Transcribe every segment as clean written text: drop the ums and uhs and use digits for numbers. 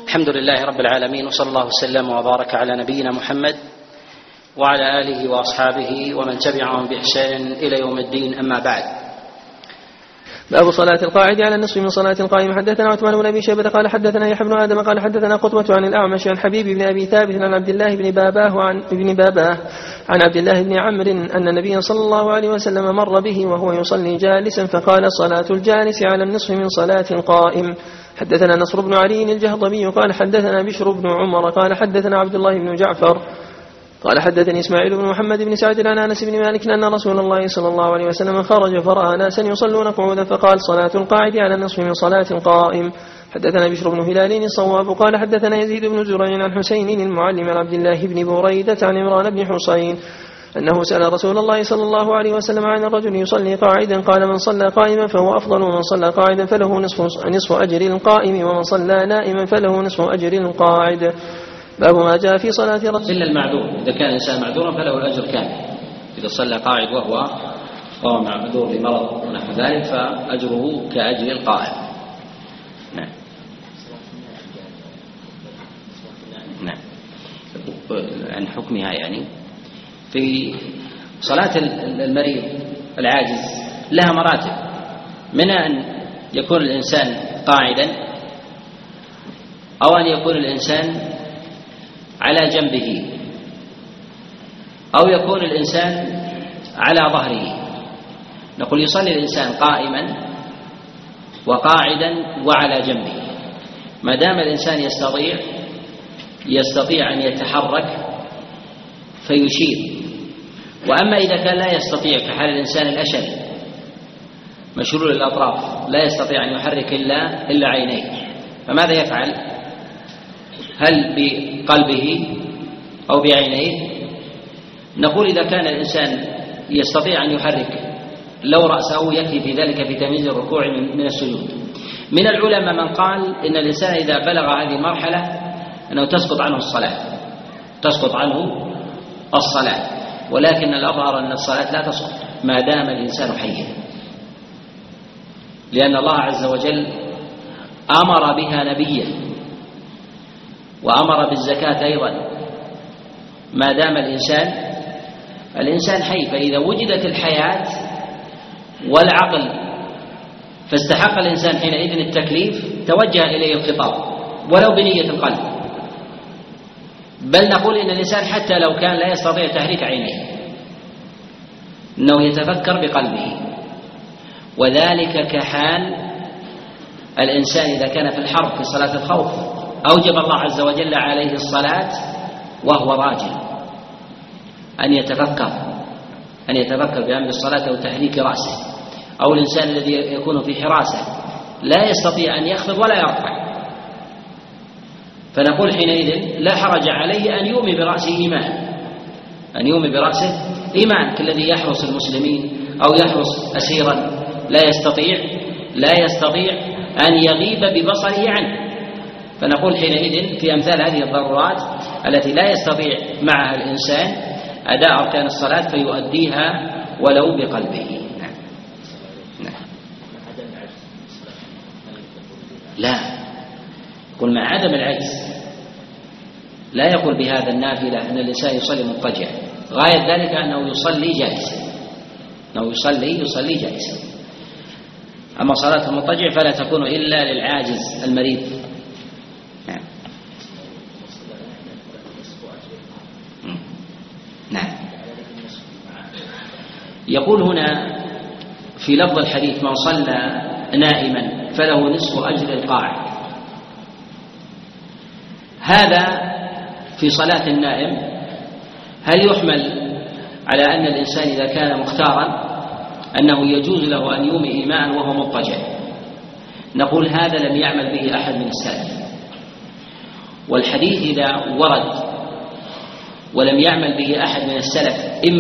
الحمد لله رب العالمين، وصلى الله وسلم وبارك على نبينا محمد وعلى آله وأصحابه ومن تبعهم بإحسان إلى يوم الدين. أما بعد. باب صلاة القاعد على النصف من صلاة القائم. حدثنا عثمان بن أبي شيبة قال حدثنا يحيى بن آدم قال حدثنا قتبة عن الأعمش عن حبيب بن أبي ثابت عن عبد الله بن باباه عن عبد الله بن عمرو أن النبي صلى الله عليه وسلم مر به وهو يصلي جالسا فقال: صلاة الجالس على النصف من صلاة القائم. حدثنا نصر بن علي الجهضمي قال حدثنا بشر بن عمر قال حدثنا عبد الله بن جعفر قال حدثني إسماعيل بن محمد بن سعد عن أنس بن مالك أن رسول الله صلى الله عليه وسلم خرج فرأى ناسا يصلون قعودا فقال: صلاة القاعد على النصف من صلاة القائم. حدثنا بشر بن هلال الصواب قال حدثنا يزيد بن زريع عن حسين المعلم عن عبد الله بن بريدة عن عمران بن حسين أنه سأل رسول الله صلى الله عليه وسلم عن الرجل يصلي قاعدا قال: من صلى قائما فهو أفضل، ومن صلى قاعدا فله نصف أجر القائم، ومن صلى نائما فله نصف أجر القاعد. باب ما جاء في صلاة الرجل إلا المعذور، إذا كان الإنسان معذورا فله الأجر كامل. إذا صلى قاعد وهو معذور لمرض ونحو ذلك فأجره كأجر القائم. نعم. نعم. عن حكمها يعني في صلاة المريض العاجز لها مراتب، منها أن يكون الإنسان قاعدا أو أن يكون الإنسان على جنبه أو يكون الإنسان على ظهره. نقول يصلي الإنسان قائما وقاعدا وعلى جنبه، ما دام الإنسان يستطيع أن يتحرك فيشير. وأما إذا كان لا يستطيع كحال الإنسان الأشل مشلول الأطراف لا يستطيع أن يحرك إلا عينيه، فماذا يفعل؟ هل بقلبه أو بعينيه؟ نقول إذا كان الإنسان يستطيع أن يحرك لو رأسه يكفي في ذلك في تمييز الركوع من السجود. من العلماء من قال إن الإنسان إذا بلغ هذه المرحلة أنه تسقط عنه الصلاة، ولكن الأظهر أن الصلاة لا تسقط ما دام الإنسان حيا، لأن الله عز وجل أمر بها نبيه وأمر بالزكاة أيضا ما دام الإنسان حي. فإذا وجدت الحياة والعقل فاستحق الإنسان حينئذ التكليف توجه إليه الخطاب ولو بنية القلب. بل نقول إن الإنسان حتى لو كان لا يستطيع تحريك عينيه إنه يتفكر بقلبه، وذلك كحال الإنسان إذا كان في الحرب في صلاة الخوف أوجب الله عز وجل عليه الصلاة وهو راجل أن يتفكر بأمر الصلاة أو تحريك رأسه، أو الإنسان الذي يكون في حراسة لا يستطيع أن يخفض ولا يرفع، فنقول حينئذ لا حرج عليه أن يومي برأسه إيمان كالذي يحرس المسلمين أو يحرس أسيرا لا يستطيع أن يغيب ببصره عنه. فنقول حينئذ في أمثال هذه الضرورات التي لا يستطيع معها الإنسان أداء أركان الصلاة فيؤديها ولو بقلبه. لا يقول مع عدم العجز، لا يقول بهذا النافلة أن الإنسان يصلي مضطجعا، غاية ذلك أنه يصلي جالسا. أما صلاة المضطجع فلا تكون إلا للعاجز المريض. نعم. يقول هنا في لفظ الحديث: من صلى نائما فله نصف أجر القاعد. هذا في صلاة النائم هل يحمل على أن الإنسان إذا كان مختارا أنه يجوز له أن يومي إيماء وهو مضطجع؟ نقول هذا لم يعمل به أحد من السلف، والحديث إذا ورد ولم يعمل به أحد من السلف إما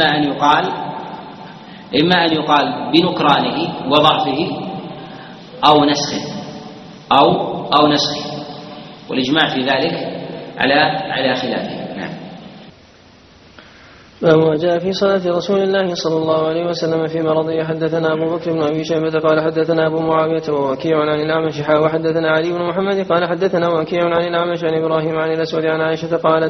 أن يقال بنكرانه وضعفه أو نسخه، والإجماع في ذلك على خلافه. نعم. باب ما جاء في صلاة رسول الله صلى الله عليه وسلم في مرضه. حدثنا أبو بكر بن أبي شيبة قال حدثنا أبو معاوية ووكيع عن الأعمش وحدثنا علي بن محمد قال حدثنا وكيع عن الأعمش عن إبراهيم عن الأسود عن عائشة قالت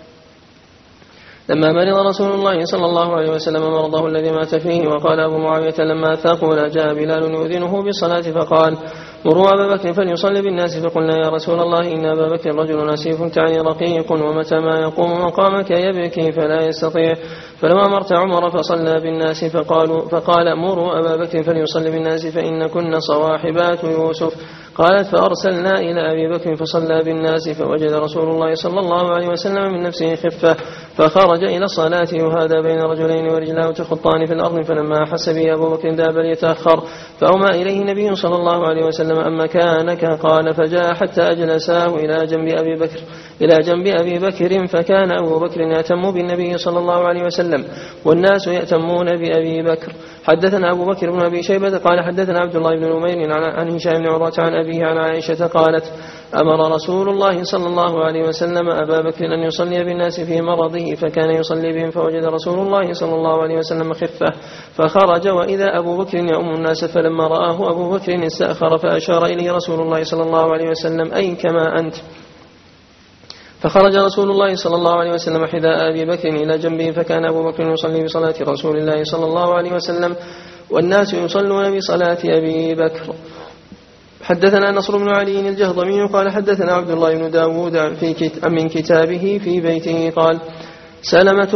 لما مرض رسول الله صلى الله عليه وسلم مرضه الذي مات فيه، وقال أبو معاوية لما ثقل جاء بلال يؤذنه بالصلاة فقال مروا أبا بكر فليصلي بالناس، فقلنا يا رسول الله إن أبا بكر رجل نسيف تعني رقيق، ومتى ما يقوم مقامك يبكي فلا يستطيع، فلما أمرت عمر فصلى بالناس فقال مروا أبا بكر فليصلي بالناس فإن كن صواحبات يوسف. قالت فأرسلنا إلى أبي بكر فصلى بالناس، فوجد رسول الله صلى الله عليه وسلم من نفسه خفة فخرج إلى الصلاة يهادى بين رجلين ورجلاه تخطان في الأرض، فلما أحس به أبو بكر ذهب ليتأخر، فأومى إليه النبي صلى الله عليه وسلم أما كانك، قال فجاء حتى أجلساه إلى جنب أبي بكر، فكان أبو بكر يأتم بالنبي صلى الله عليه وسلم والناس يأتمون بأبي بكر. حدثنا أبو بكر بن أبي شيبة قال حدثنا عبد الله بن نمير عن هشام بن عروة عن أبيه عن عائشة قالت أمر رسول الله صلى الله عليه وسلم أبا بكر أن يصلي بالناس في مرضه، فكان يصلي بهم، فوجد رسول الله صلى الله عليه وسلم خفة فخرج وإذا أبو بكر يؤم الناس، فلما رآه أبو بكر استأخر فأشار إليه رسول الله صلى الله عليه وسلم أي كما أنت، فخرج رسول الله صلى الله عليه وسلم حذاء أبي بكر إلى جنبه، فكان أبو بكر يصلي بصلاة رسول الله صلى الله عليه وسلم والناس يصلون بصلاة أبي بكر. حدثنا نصر بن علي الجهضمي قال حدثنا عبد الله بن داود من كتابه في بيته قال سلمة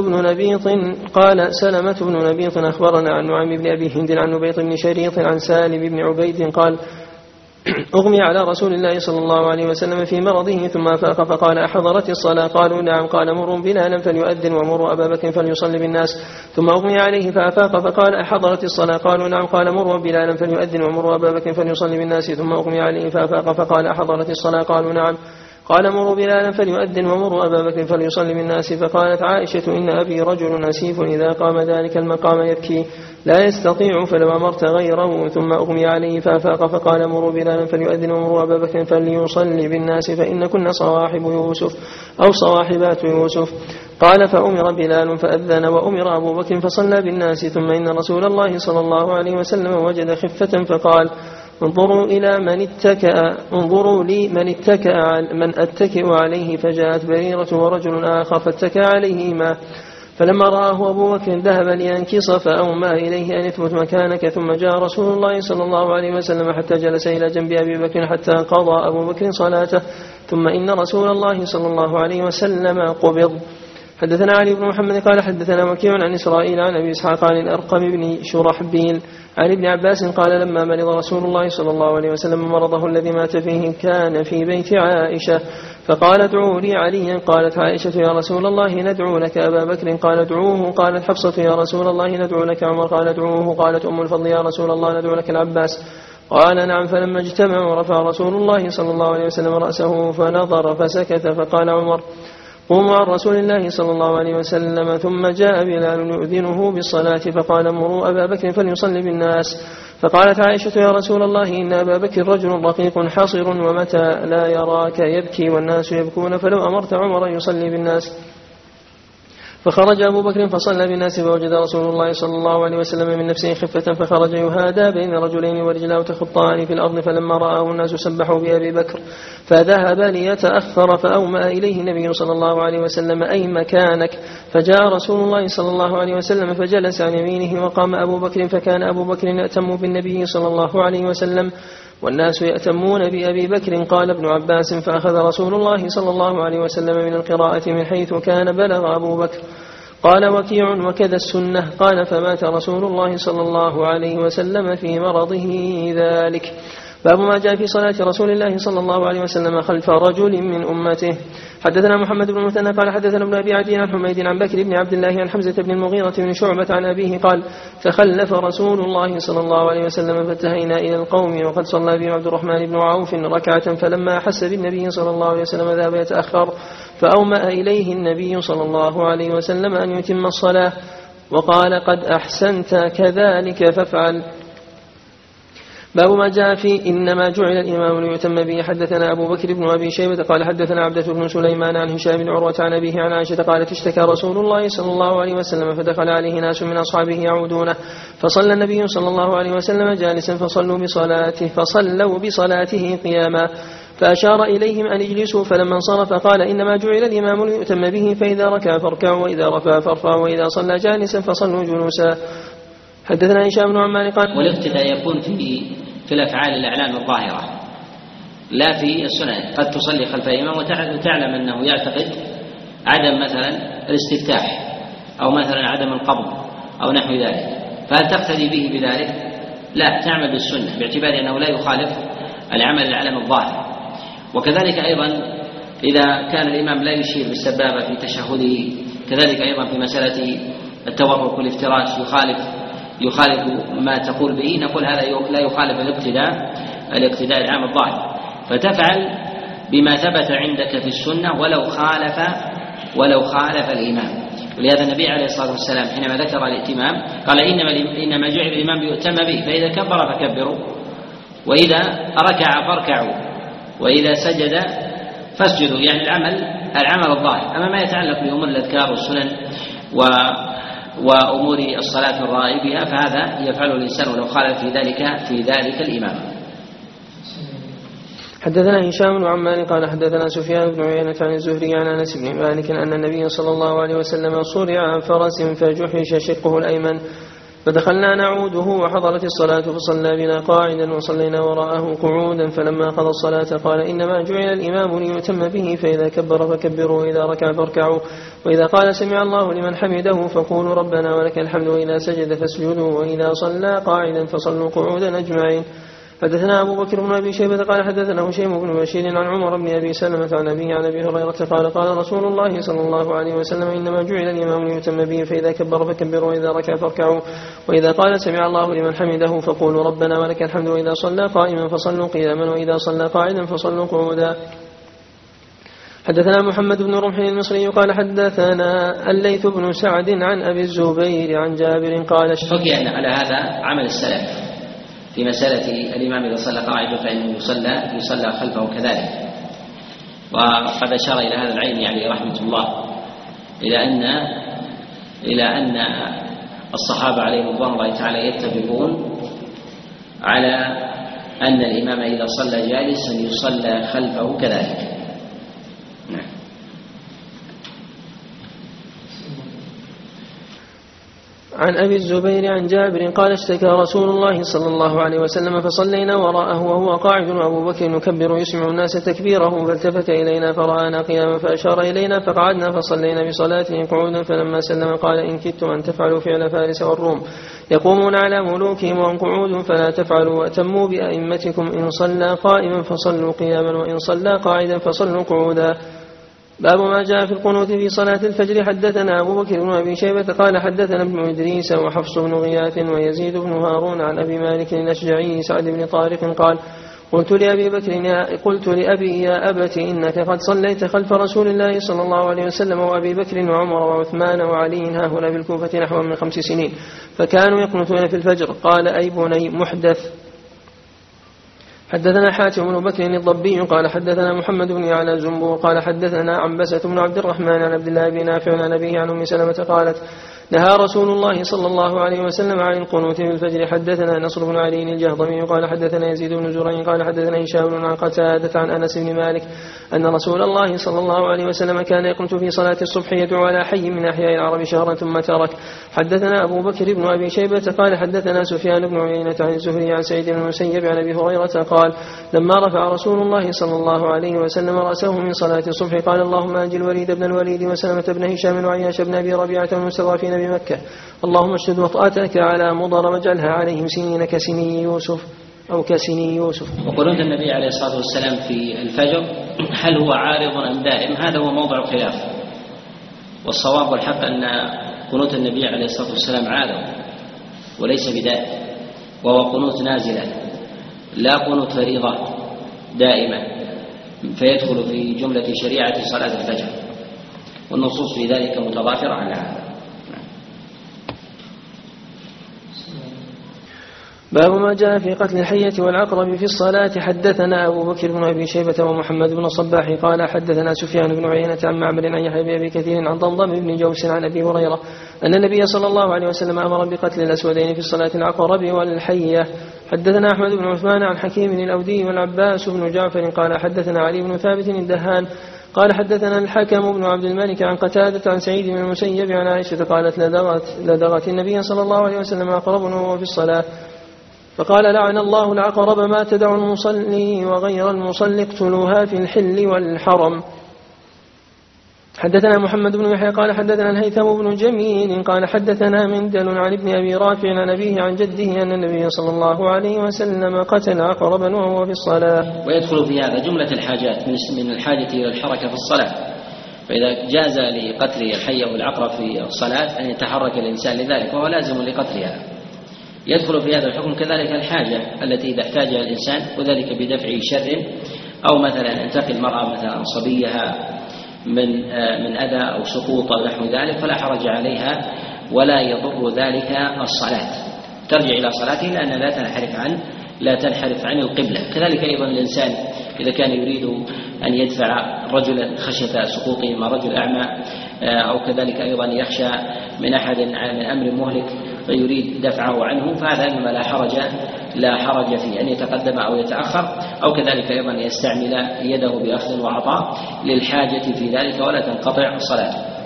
بن نبيط أخبرنا عن نعيم بن أبي هند عن نبيط بن شريط عن سالم بن عبيد قال أغمي على رسول الله صلى الله عليه وسلم في مرضه ثم أفاق فقال أحضرت الصلاة؟ قالوا نعم. قال مروا بلالا فليؤذن ومروا أبا بكر فليصلي بالناس. ثم أغمي عليه فأفاق فقال أحضرت الصلاة؟ قالوا نعم. قال مروا بلالا فليؤذن ومروا أبا بكر فليصلي بالناس. ثم أغمي عليه فأفاق فقال أحضرت الصلاة؟ قالوا نعم. قال مروا بلالا فليؤذن ومروا أبا بكر فليصلي بالناس. فقالت عائشة إن أبي رجل نسيف إذا قام ذلك المقام يبكي لا يستطيع، فلو أمرت غيره. ثم أغمي عليه فأفاق فقال مروا بلالا فليؤذن ومروا أبا بكر فليصلي بالناس فإن كنا صواحب يوسف أو صواحبات يوسف. قال فأمر بلال فأذن وأمر أبو بكر فصلى بالناس. ثم إن رسول الله صلى الله عليه وسلم وجد خفة فقال انظروا لي من أتكئ عليه. فجاءت بريرة ورجل آخر فاتكى عليهما، فلما رآه أبو بكر ذهب لينكص فأومى إليه أن اثبت مكانك. ثم جاء رسول الله صلى الله عليه وسلم حتى جلس إلى جنب أبي بكر حتى قضى أبو بكر صلاته. ثم إن رسول الله صلى الله عليه وسلم قبض. حدثنا علي بن محمد قال حدثنا وكيع عن إسرائيل عن أبي إسحاق عن الأرقم بن شرحبيل عن ابن عباس قال لما مرض رسول الله صلى الله عليه وسلم مرضه الذي مات فيه كان في بيت عائشة فقال ادعوا لي عليا. قالت عائشة يا رسول الله ندعو لك أبا بكر. قال ادعوه. قالت حفصة يا رسول الله ندعو لك عمر. قال ادعوه. قالت أم الفضل يا رسول الله ندعو لك العباس. قال نعم. فلما اجتمعوا رفع رسول الله صلى الله عليه وسلم رأسه فنظر فسكت. فقال عمر قوموا عن رسول الله صلى الله عليه وسلم. ثم جاء بلال يؤذنه بالصلاة فقال مروا أبا بكر فليصلي بالناس. فقالت عائشة يا رسول الله إن أبا بكر رجل رقيق حصر ومتى لا يراك يبكي والناس يبكون، فلو أمرت عمر يصلي بالناس. فخرج أبو بكر فصلى بالناس فوجد رسول الله صلى الله عليه وسلم من نفسه خفة فخرج يهادى بين رجلين ورجلاه تخطان في الأرض، فلما رآه الناس سبحوا بأبي بكر فذهب ليتأخر فأومأ إليه النبي صلى الله عليه وسلم أي مكانك. فجاء رسول الله صلى الله عليه وسلم فجلس عن يمينه وقام أبو بكر، فكان أبو بكر يأتم بالنبي صلى الله عليه وسلم والناس يأتمون بأبي بكر. قال ابن عباس فأخذ رسول الله صلى الله عليه وسلم من القراءة من حيث كان بلغ أبو بكر. قال وكيع وكذا السنة. قال فمات رسول الله صلى الله عليه وسلم في مرضه ذلك. باب ما جاء في صلاة رسول الله صلى الله عليه وسلم خلف رجل من أمته. حدثنا محمد بن المثنى قال حدثنا ابن أبي عدي عن حميد عن بكر بن عبد الله عن حمزة بن المغيرة بن شعبة عن أبيه قال تخلف رسول الله صلى الله عليه وسلم فانتهينا إلى القوم وقد صلى بهم عبد الرحمن بن عوف ركعة، فلما أحس بالنبي صلى الله عليه وسلم ذهب يتأخر فأومأ إليه النبي صلى الله عليه وسلم أن يتم الصلاة وقال قد أحسنت كذلك فافعل. باب ما جاء في إنما جعل الإمام ليؤتم به. حدثنا أبو بكر بن أبي شيبة قال حدثنا عبدة بن سليمان عن هشام بن عروة عن أبيه عن عائشة قالت اشتكى رسول الله صلى الله عليه وسلم فدخل عليه ناس من أصحابه يعودونه فصلى النبي صلى الله عليه وسلم جالسا فصلوا بصلاته قياما فأشار إليهم أن اجلسوا فلما انصرف قال إنما جعل الإمام ليؤتم به فإذا ركع فاركعوا وإذا رفع فارفعوا وإذا صلى جالسا فصلوا جلوسا. حدثنا هشام بن عمار قال والاقتداء يكون في الأفعال الإعلام الظاهرة لا في السنن. قد تصلي خلف الإمام وتعلم أنه يعتقد عدم مثلا الاستفتاح أو مثلا عدم القبض أو نحو ذلك، فهل تقتدي به بذلك؟ لا، تعمل بالسنة باعتبار أنه لا يخالف العمل الإعلام الظاهر. وكذلك أيضا إذا كان الإمام لا يشير بالسبابة في تشهده، كذلك أيضا في مسألة التورك والافتراش يخالف ما تقول به، نقول هذا لا يخالف الاقتداء العام الظاهر، فتفعل بما ثبت عندك في السنة ولو خالف الإمام. ولهذا النبي عليه الصلاة والسلام حينما ذكر الائتمام قال إنما جعل الإمام ليؤتم به، فإذا كبر فكبروا وإذا ركع فاركعوا وإذا سجد فاسجدوا، يعني العمل الظاهر. أما ما يتعلق بأمور الأذكار والسنن وأمور الصلاة الرائبة فهذا يفعله الإنسان ولو خالف في ذلك الإمام. حدثنا هشام بن عمار قال حدثنا سفيان بن عيينة عن الزهري عن أنس بن مالك أن النبي صلى الله عليه وسلم صرع عن فرس فجحش شقه الأيمن فدخلنا نعوده وحضرت الصلاة فصلى بنا قاعدا وصلينا وراءه قعودا، فلما قضى الصلاة قال إنما جعل الإمام ليؤتم به فإذا كبر فكبروا وإذا ركع فاركعوا وإذا قال سمع الله لمن حمده فقولوا ربنا ولك الحمد وإذا سجد فاسجدوا وإذا صلى قاعدا فصلوا قعودا أجمعين. حدثنا أبو بكر بن أبي شيبة قال حدثنا هشيم بن بشير عن عمر بن أبي سلمة عن أبيه عن أبي هريرة قال رسول الله صلى الله عليه وسلم إنما جعل الإمام ليؤتم به فإذا كبر فكبروا وإذا ركع فاركعوا وإذا قال سمع الله لمن حمده فقولوا ربنا ولك الحمد وإذا صلى قائما فصلوا قياما وإذا صلى قاعدا فصلوا قعودا. حدثنا محمد بن رمح المصري قال حدثنا الليث بن سعد عن أبي الزبير عن جابر قال حكي أن على هذا عمل السلف في مسألة الإمام إذا صلى قاعدا فإنه يصلى خلفه كذلك. وقد أشار إلى هذا العين عليه رحمة الله إلى أن الصحابة عليهم رضوان الله تعالى يتفقون على أن الإمام إذا صلى جالسا يصلى خلفه كذلك. عن أبي الزبير عن جابر قال اشتكى رسول الله صلى الله عليه وسلم فصلينا وراءه وهو قاعد وأبو بكر يكبر يسمع الناس تكبيره فالتفت إلينا فرآنا قياما فأشار إلينا فقعدنا فصلينا بصلاته قعودا فلما سلم قال إن كدتم أن تفعلوا فعل فارس والروم يقومون على ملوكهم وهم قعود فلا تفعلوا وأتموا بأئمتكم إن صلى قائما فصلوا قياما وإن صلى قاعدا فصلوا قعودا. باب ما جاء في القنوت في صلاة الفجر. حدثنا أبو بكر بن أبي شيبة قال حدثنا ابن إدريس وحفص بن غياث ويزيد بن هارون عن أبي مالك الأشجعي سعد بن طارق قال قلت لأبي يا أبت إنك قد صليت خلف رسول الله صلى الله عليه وسلم وأبي بكر وعمر وعثمان وعلي هاهنا بالكوفة نحو من 5 سنين فكانوا يقنطون في الفجر. قال أي بني محدث. حدثنا حاتم بن بكر الضبي قال حدثنا محمد بن يعلى الزنبور قال حدثنا عنبسة بن عبد الرحمن عن عبد الله بن نافع عن أبيه عن أم سلمة قالت نهى رسول الله صلى الله عليه وسلم عن القنوت في الفجر. حدثنا نصر بن علي الجهضمي قال حدثنا يزيد بن زرين قال حدثنا هشام بن قتادة عن أنس بن مالك أن رسول الله صلى الله عليه وسلم كان يقنت في صلاة الصبح يدعو على حي من أحياء العرب شهرا ثم ترك. حدثنا أبو بكر بن أبي شيبة قال حدثنا سفيان بن عيينة عن الزهري عن سعيد بن المسيب عن أبي هريرة قال لما رفع رسول الله صلى الله عليه وسلم رأسه من صلاة الصبح قال اللهم أنجل الوليد بن الوليد وسلمة بن هشام وعياش بن أبي ربيعة المستضعفين بمكة اللهم اشدد وطأتك على مضر واجعلها عليهم سنين كسني يوسف أو كسني يوسف. وقنوت النبي عليه الصلاة والسلام في الفجر هل هو عارض أم دائم؟ هذا هو موضع خلاف، والصواب والحق أن قنوت النبي عليه الصلاة والسلام عارض وليس بدائم، وهو قنوت نازلة لا قنوت فريضة دائمة فيدخل في جملة شريعة صلاة الفجر، والنصوص في ذلك متضافرة على هذا. باب ما جاء في قتل الحية والعقرب في الصلاة. حدثنا أبو بكر بن أبي شيبة ومحمد بن الصباح قال حدثنا سفيان بن عيينة عن معمر عن يحيى بن أبي كثير عن ضمضم بن جوس عن أبي هريرة أن النبي صلى الله عليه وسلم أمر بقتل الأسودين في الصلاة العقرب والحية. حدثنا أحمد بن عثمان عن حكيم الأودي والعباس بن جعفر قال حدثنا علي بن ثابت الدهان قال حدثنا الحكم بن عبد الملك عن قتادة عن سعيد بن المسيب عن عائشة قالت لدغت النبي صلى الله عليه وسلم عقرب وهو في الصلاة فقال لعن الله العقرب ما تدع المصلي وغير المصلي اقتلوها في الحل والحرم. حدثنا محمد بن يحيى قال حدثنا الهيثم بن جميل قال حدثنا مندل عن ابن أبي رافع عن أبيه عن جده أن النبي صلى الله عليه وسلم قتل عقربا وهو في الصلاة. ويدخل في هذا جملة الحاجات من الحاجة إلى الحركة في الصلاة، فإذا جاز لقتل الحية والعقرب في الصلاة أن يتحرك الإنسان لذلك وهو لازم لقتلها. يدخل في هذا الحكم كذلك الحاجة التي إذا احتاجها الإنسان وذلك بدفع شر، أو مثلا أن تقي المرأة مثلا صبيها من أذى أو سقوط أو نحو ذلك فلا حرج عليها ولا يضر ذلك الصلاة، ترجع إلى صلاته لأنها لا تنحرف عن القبلة. كذلك أيضا الإنسان إذا كان يريد أن يدفع رجلا خشية سقوطه مع رجل أعمى، أو كذلك أيضا يخشى من أحد من أمر مهلك فيريد دفعه عنه، فهذا مما لا حرج فيه أن يتقدم أو يتأخر، أو كذلك أيضا يستعمل يده بأخذ وعطاء للحاجة في ذلك ولا تنقطع صلاته.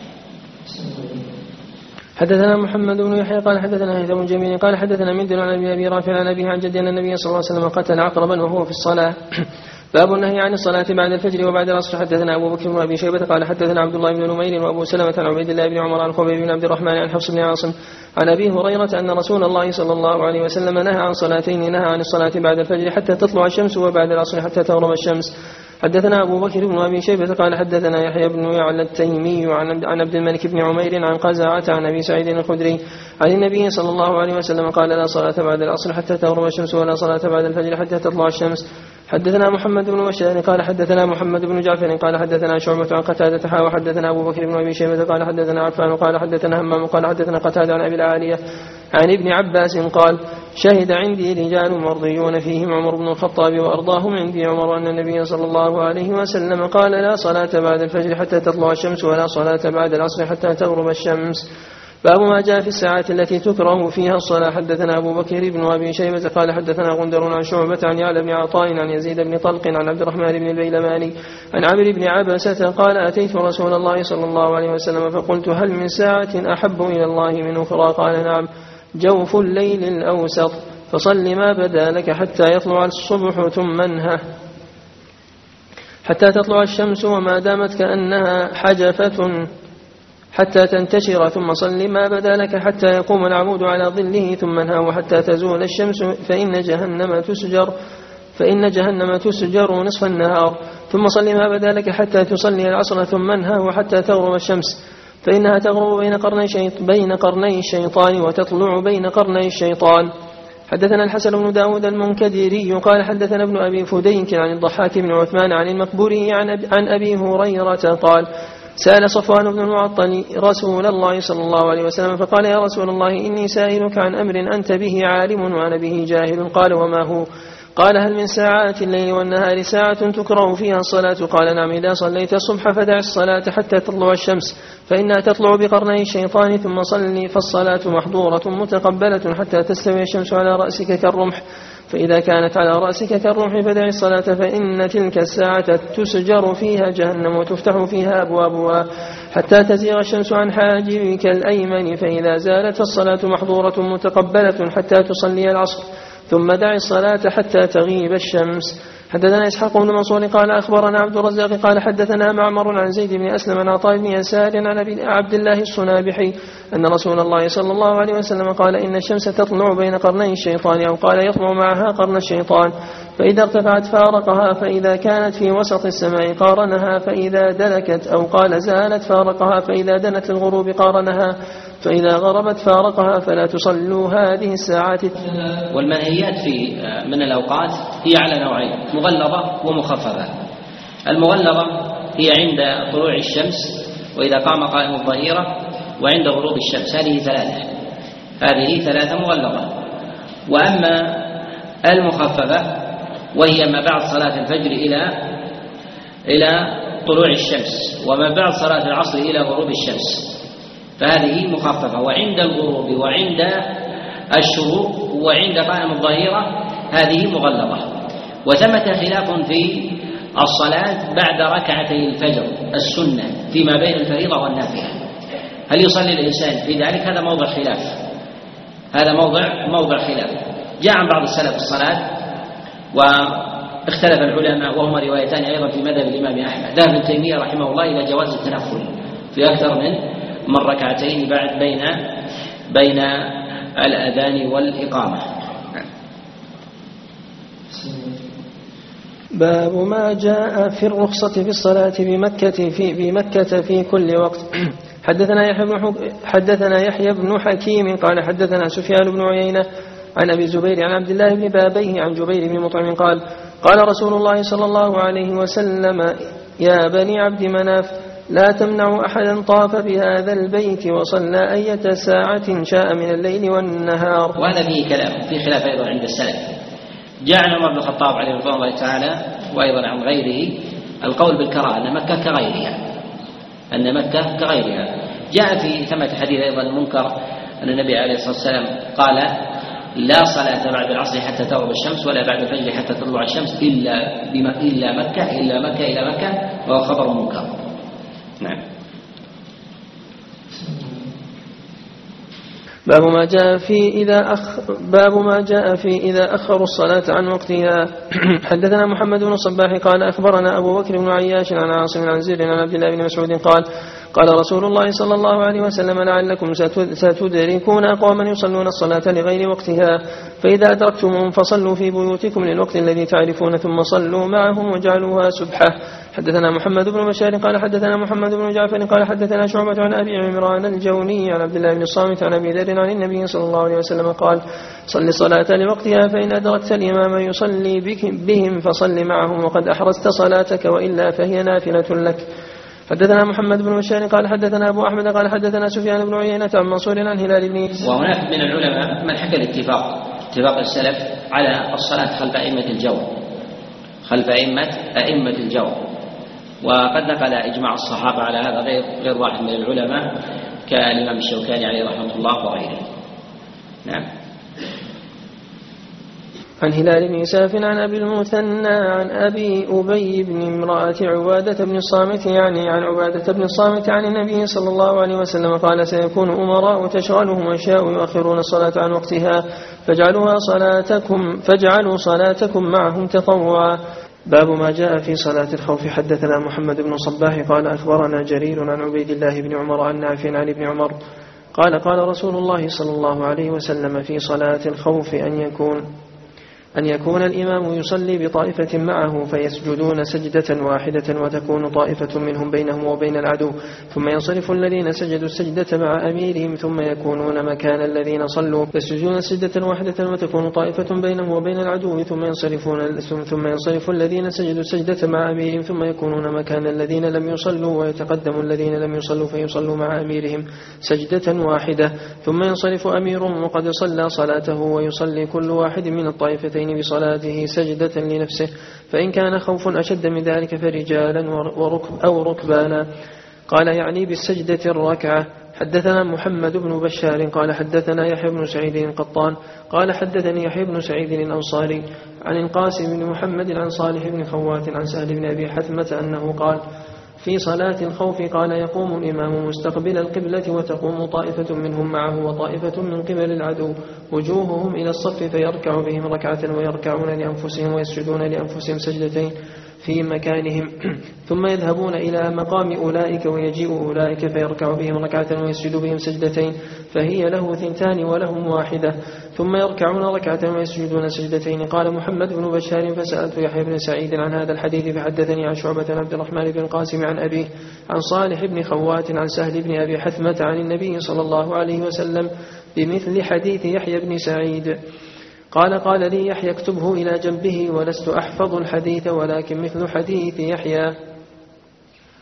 حدثنا محمد بن يحيى قال حدثنا هيثم بن جميل قال حدثنا مندل عن أبي رافع عن أبيه عن جده أن النبي صلى الله عليه وسلم قتل عقربا وهو في الصلاة. باب النهي عن الصلاة بعد الفجر وبعد العصر. حدثنا أبو بكر بن أبي شيبة قال حدثنا عبد الله بن نمير وأبو سلمة عن عبيد الله بن عمر عن خبيب بن عبد الرحمن عن حفص بن عاصم عن أبي هريرة أن رسول الله صلى الله عليه وسلم نهى عن صلاتين، نهى عن الصلاة بعد الفجر حتى تطلع الشمس وبعد العصر حتى تغرب الشمس. حدثنا أبو بكر بن أبي شيبة قال حدثنا يحيى بن يعلى التيمي عن عبد الملك بن عمير عن قزعة عن أبي سعيد الخدري عن النبي صلى الله عليه وسلم قال لا صلاة بعد العصر حتى تغرب الشمس ولا صلاة بعد الفجر حتى تطلع الشمس. حدثنا محمد بن بشار قال حدثنا محمد بن جعفر قال حدثنا شعبة عن قتادة وحدثنا أبو بكر بن أبي شيبة قال حدثنا عفان قال حدثنا همام قال حدثنا قتادة عن أبي العالية عن ابن عباس قال شهد عندي رجال مرضيون فيهم عمر بن الخطاب وأرضاهم عندي عمر أن النبي صلى الله عليه وسلم قال لا صلاة بعد الفجر حتى تطلع الشمس ولا صلاة بعد العصر حتى تغرب الشمس. باب ما جاء في الساعات التي تكره فيها الصلاة. حدثنا أبو بكر بن أبي شيبة قال حدثنا غندر عن شعبة عن يعلى بن عطاء عن يزيد بن طلق عن عبد الرحمن بن البيلماني عن عمرو بن عبسة قال أتيت رسول الله صلى الله عليه وسلم فقلت هل من ساعة أحب إلى الله من أخرى؟ قال نعم، جوف الليل الأوسط، فصل ما بدا لك حتى يطلع الصبح ثم انهه حتى تطلع الشمس وما دامت كأنها حجفة حتى تنتشر، ثم صل ما بدا لك حتى يقوم العمود على ظله ثم انهه حتى تزول الشمس فإن جهنم تسجر نصف النهار، ثم صل ما بدا لك حتى تصلي العصر ثم انهه حتى تغرب الشمس فإنها تغرب بين قرني الشيطان وتطلع بين قرني الشيطان. حدثنا الحسن بن داود المنكدري قال حدثنا ابن أبي فديك عن الضحاك بن عثمان عن المقبوري عن أبي هريرة قال سأل صفوان بن المعطل رسول الله صلى الله عليه وسلم فقال يا رسول الله إني سائلك عن أمر أنت به عالم وأنا به جاهل. قال وما هو؟ قال هل من ساعات الليل والنهار ساعة تكره فيها الصلاة؟ قال نعم، إذا صليت الصبح فدع الصلاة حتى تطلع الشمس فإنها تطلع بقرني الشيطان ثم صلي، فالصلاة محظورة متقبلة حتى تستوي الشمس على رأسك كالرمح، فإذا كانت على رأسك كالرمح فدع الصلاة فإن تلك الساعة تسجر فيها جهنم وتفتح فيها أبوابها حتى تزيغ الشمس عن حاجبك الأيمن، فإذا زالت الصلاة محظورة متقبلة حتى تصلي العصر ثم دع الصلاة حتى تغيب الشمس. حدثنا إسحاق بن منصور قال أخبرنا عبد الرزاق قال حدثنا معمر عن زيد بن أسلم عن عطاء بن يسار عن عبد الله الصنابحي أن رسول الله صلى الله عليه وسلم قال إن الشمس تطلع بين قرني الشيطان، أو قال يطلع معها قرن الشيطان، فإذا ارتفعت فارقها، فإذا كانت في وسط السماء قارنها، فإذا دلكت أو قال زالت فارقها، فإذا دنت للغروب قارنها، فإذا غربت فارقها، فلا تصلوا هذه الساعات. والمنهيات من الأوقات هي على نوعين، مغلظة ومخففة. المغلظة هي عند طلوع الشمس وإذا قام قائم الظهيرة وعند غروب الشمس، هذه ثلاثة مغلظة. وأما المخففة وهي ما بعد صلاة الفجر إلى طلوع الشمس، وما بعد صلاة العصر إلى غروب الشمس، فهذه مخففة. وعند الغروب وعند الشروق وعند قائم الظهيرة هذه مغلظة. وثمة خلاف في الصلاة بعد ركعتي الفجر السنة فيما بين الفريضة والنافلة، هل يصلي الإنسان في ذلك؟ هذا موضع خلاف، هذا موضع خلاف. جاء عن بعض السلف الصلاة واختلف العلماء، وهما روايتان أيضا في مذهب الإمام أحمد. ذهب ابن تيمية رحمه الله إلى جواز التنفل في أكثر من ركعتين بعد بين الأذان والإقامة. باب ما جاء في الرخصة في الصلاة بمكة في كل وقت. حدثنا يحيى بن حكيم قال حدثنا سفيان بن عيينة عن أبي الزبير عن عبد الله بن بابيه عن جبير بن مطعم قال قال رسول الله صلى الله عليه وسلم يا بني عبد مناف لا تمنعوا أحدا طاف بهذا البيت وصلى أية ساعة شاء من الليل والنهار. وهذا فيه كلام، في خلاف أيضا عند السلف. جاء عن عمر بن الخطاب عليه رضوان الله تعالى وأيضا عن غيره القول بالكراهة أن مكة كغيرها. جاء في ثمة حديث أيضا المنكر أن النبي عليه الصلاة والسلام قال لا صلاة بعد العصر حتى تغرب الشمس ولا بعد الفجر حتى تطلع الشمس إلا مكة، وهو خبر منكر. نعم. باب ما جاء في إذا أخروا الصلاة عن وقتها. حدثنا محمد بن الصباح قال أخبرنا أبو بكر بن عياش عن عاصم عن زيد عن عبد الله بن مسعود قال رسول الله صلى الله عليه وسلم لعلكم ستدركون أقواما يصلون الصلاة لغير وقتها، فإذا أدركتمهم فصلوا في بيوتكم للوقت الذي تعرفون ثم صلوا معهم وجعلوها سبحة. حدثنا محمد بن بشار قال حدثنا محمد بن جعفر قال حدثنا شعبة عن أبي عمران الجوني عن عبد الله بن الصامت عن أبي ذر عن النبي صلى الله عليه وسلم قال صل الصلاة لوقتها، فإن أدركت الإمام يصلي بهم فصل معهم وقد أحرزت صلاتك، وإلا فهي نافلة لك. حدثنا محمد بن بشار قال حدثنا أبو أحمد قال حدثنا سفيان بن عيينة عن منصور عن هلال بن. وهناك من العلماء من حكى اتفاق السلف على الصلاة خلف أئمة الجور، وقد نقل إجماع الصحابة على هذا غير واحد من العلماء كالإمام الشوكاني عليه رحمة الله وغيره. نعم. عن هلال بن يساف عن أبي المثنى عن أبي أبي بن امرأة عبادة بن الصامت يعني عن عبادة بن الصامت عن النبي صلى الله عليه وسلم قال سيكون أمراء تشغلهم أشياء يؤخرون الصلاة عن وقتها فاجعلوا صلاتكم معهم تطوعا. باب ما جاء في صلاة الخوف. حدثنا محمد بن صباح قال أخبرنا جرير عن عبيد الله بن عمر عن نافع عن ابن عمر قال رسول الله صلى الله عليه وسلم في صلاة الخوف أن يكون الإمام يصلي بطائفة معه فيسجدون سجدة واحدة وتكون طائفة منهم بينهم وبين العدو، ثم ينصرف الذين سجدوا السجدة مع أميرهم ثم يكونون مكان الذين صلوا يسجدون سجدة واحدة وتكون طائفة بينهم وبين العدو ثم ينصرف الذين سجدوا السجدة مع أميرهم ثم يكونون مكان الذين لم يصلوا ويتقدم الذين لم يصلوا فيصلوا مع أميرهم سجدة واحدة ثم ينصرف أمير وقد صلى صلاته ويصلي كل واحد من الطائفتين بصلاته سجدة لنفسه، فإن كان خوف أشد من ذلك فرجالا أو ركبانا. قال يعني بالسجدة الركعة. حدثنا محمد بن بشار قال حدثنا يحيى بن سعيد القطان قال حدثني يحيى بن سعيد الأنصاري عن القاسم بن محمد عن صالح بن خوات عن سهل بن أبي حثمة أنه قال في صلاة الخوف قال يقوم الإمام مستقبل القبلة وتقوم طائفة منهم معه وطائفة من قبل العدو وجوههم إلى الصف فيركع بهم ركعة ويركعون لأنفسهم ويسجدون لأنفسهم سجدتين في مكانهم ثم يذهبون إلى مقام أولئك ويجيء أولئك فيركع بهم ركعة ويسجد بهم سجدتين فهي له 2 ولهم 1 ثم يركعون ركعة ويسجدون سجدتين. قال محمد بن بشار فسألت يحيى بن سعيد عن هذا الحديث فحدثني عن شعبة عبد الرحمن بن القاسم عن أبيه عن صالح بن خوات عن سهل بن أبي حثمة عن النبي صلى الله عليه وسلم بمثل حديث يحيى بن سعيد. قال لي يحيى اكتبه إلى جنبه ولست أحفظ الحديث ولكن مثل حديث يحيى.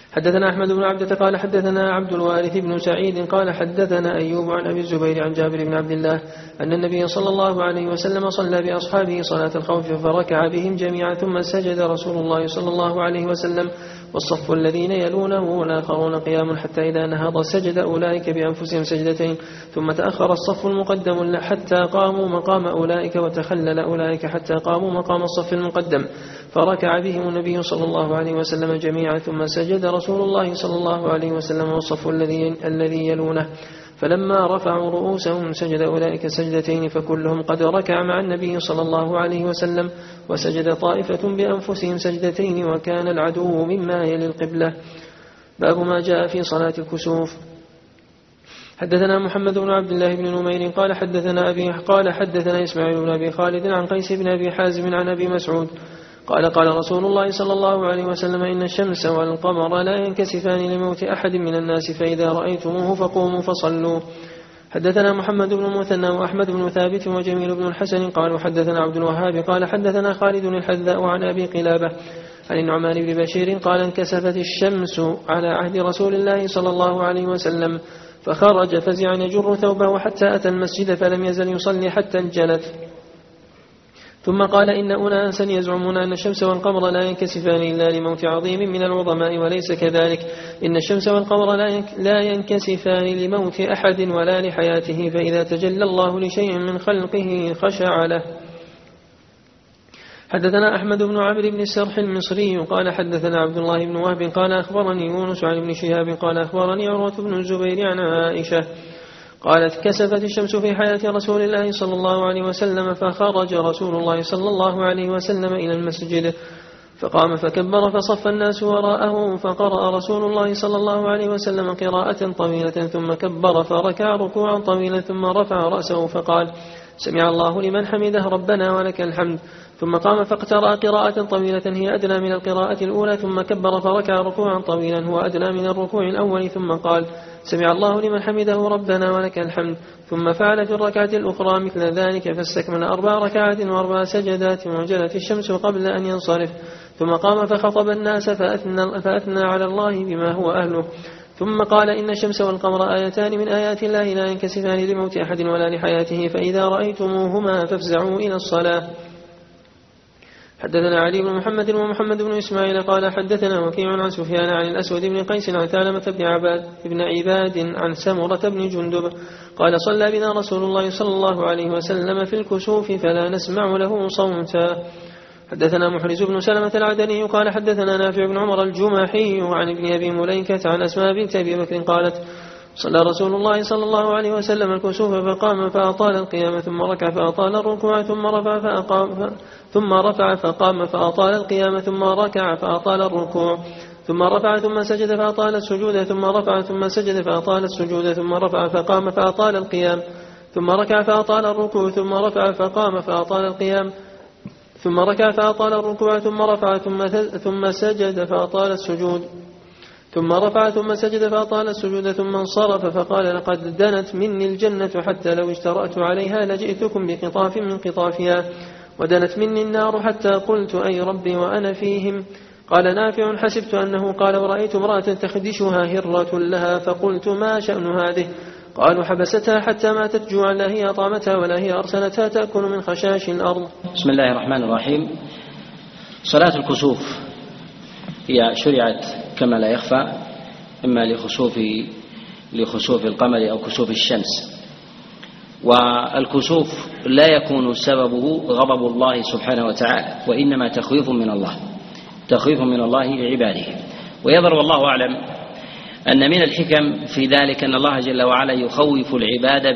حدثنا أحمد بن عبدة قال حدثنا عبد الوارث بن سعيد قال حدثنا أيوب عن أبي الزبير عن جابر بن عبد الله أن النبي صلى الله عليه وسلم صلى بأصحابه صلاة الخوف فركع بهم جميعا ثم سجد رسول الله صلى الله عليه وسلم والصف الذين يلونه والآخرون قيام حتى إذا نهض سجد أولئك بأنفسهم سجدتين ثم تأخر الصف المقدم حتى قاموا مقام أولئك وتخلل أولئك حتى قاموا مقام الصف المقدم فركع بهم النبي صلى الله عليه وسلم جميعا ثم سجد رسول الله صلى الله عليه وسلم والصف الذي يلونه فلما رفعوا رؤوسهم سجد أولئك سجدتين فكلهم قد ركع مع النبي صلى الله عليه وسلم وسجد طائفة بأنفسهم سجدتين وكان العدو مما يلي القبلة. باب ما جاء في صلاة الكسوف. حدثنا محمد بن عبد الله بن نمير قال حدثنا إسماعيل بن أبي خالد عن قيس بن أبي حازم عن أبي مسعود قال رسول الله صلى الله عليه وسلم إن الشمس والقمر لا ينكسفان لموت أحد من الناس فإذا رأيتموه فقوموا فصلوا. حدثنا محمد بن المثنى وأحمد بن ثابت وجميل بن الحسن قالوا حدثنا عبد الوهاب قال حدثنا خالد الحذاء عن أبي قلابة عن النعمان بن بشير قال انكسفت الشمس على عهد رسول الله صلى الله عليه وسلم فخرج فزعا يجر ثوبه حتى أتى المسجد فلم يزل يصلي حتى انجلت ثم قال إن أناسا يزعمون أن الشمس والقمر لا ينكسفان إلا لموت عظيم من العظماء وليس كذلك إن الشمس والقمر لا ينكسفان لموت أحد ولا لحياته فإذا تجلى الله لشيء من خلقه خشع له. حدثنا أحمد بن عمرو بن السرح المصري قال حدثنا عبد الله بن وهب قال أخبرني يونس عن ابن شهاب قال أخبرني عروة بن الزبير عن عائشة قالت كسفت الشمس في حياة رسول الله صلى الله عليه وسلم فخرج رسول الله صلى الله عليه وسلم إلى المسجد فقام فكبر فصف الناس وراءه فقرأ رسول الله صلى الله عليه وسلم قراءة طويلة ثم كبر فركع ركوعا طويلا ثم رفع رأسه فقال سمع الله لمن حمده ربنا ولك الحمد ثم قام فاقترأ قراءة طويلة هي أدنى من القراءة الأولى ثم كبر فركع ركوعا طويلا هو أدنى من الركوع الأول ثم قال سمع الله لمن حمده ربنا ولك الحمد ثم فعل في الركعة الأخرى مثل ذلك فاستكمل 4 ركعات و4 سجدات وجلت الشمس قبل أن ينصرف ثم قام فخطب الناس فأثنى على الله بما هو أهله ثم قال إن الشمس والقمر آيتان من آيات الله لا ينكسفان لموت أحد ولا لحياته فإذا رأيتموهما فافزعوا إلى الصلاة. حدثنا علي بن محمد ومحمد بن إسماعيل قال حدثنا وكيع عن سفيان عن الأسود بن قيس عن ثعلبة بن عباد عن سمرة بن جندب قال صلى بنا رسول الله صلى الله عليه وسلم في الكسوف فلا نسمع له صوتا. حدثنا محرز بن سلمة العدني قال حدثنا نافع بن عمر الجمحي عن ابن أبي مليكة عن أسماء بنت أبي بكر قالت صلى رسول الله صلى الله عليه وسلم الكسوف فقام فأطال القيام ثم ركع فأطال الركوع ثم رفع فقام فأطال القيام ثم ركع فأطال الركوع ثم رفع ثم سجد فأطال السجود ثم رفع ثم سجد فأطال السجود ثم رفع فقام فأطال القيام ثم ركع فأطال الركوع ثم رفع فقام فأطال القيام ثم ركع فأطال الركوع ثم رفع ثم سجد فأطال السجود ثم رفع ثم سجد فأطال السجود ثم انصرف فقال لقد دنت مني الجنة حتى لو اشترأت عليها لجئتكم بقطاف من قطافها ودنت مني النار حتى قلت أي ربي وأنا فيهم. قال نافع حسبت أنه قال ورأيت امرأة تخدشها هرة لها فقلت ما شأن هذه قالوا حبستها حتى ماتت جوعا لا هي أطعمتها ولا هي أرسلتها تأكل من خشاش الأرض. بسم الله الرحمن الرحيم. صلاة الكسوف هي شرعت كما لا يخفى إما لخسوف القمر أو كسوف الشمس والكسوف لا يكون سببه غضب الله سبحانه وتعالى وإنما تخويف من الله لعباده. ويظهر والله أعلم أن من الحكم في ذلك أن الله جل وعلا يخوف العباد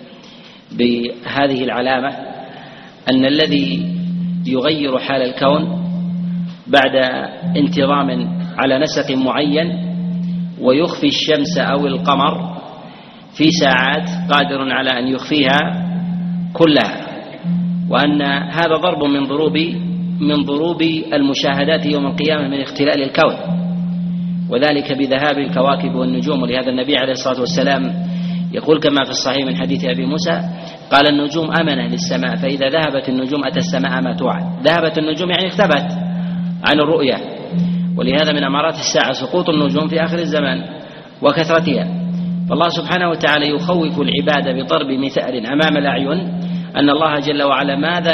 بهذه العلامة أن الذي يغير حال الكون بعد انتظام على نسق معين ويخفي الشمس أو القمر في ساعات قادر على أن يخفيها كلها وأن هذا ضرب من ضروب المشاهدات يوم القيامة من اختلال الكون وذلك بذهاب الكواكب والنجوم. ولهذا النبي عليه الصلاة والسلام يقول كما في الصحيح من حديث أبي موسى قال النجوم أمنة للسماء فإذا ذهبت النجوم أتى السماء ما توعد. ذهبت النجوم يعني اختفت عن الرؤية ولهذا من أمارات الساعة سقوط النجوم في آخر الزمان وكثرتها. فالله سبحانه وتعالى يخوف العباد بضرب مثال أمام الأعين أن الله جل وعلا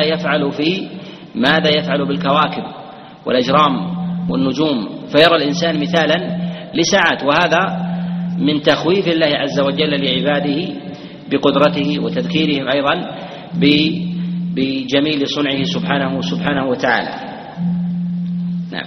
ماذا يفعل بالكواكب والأجرام والنجوم، فيرى الإنسان مثالا لساعات. وهذا من تخويف الله عز وجل لعباده بقدرته وتذكيرهم أيضا بجميل صنعه سبحانه وتعالى. نعم.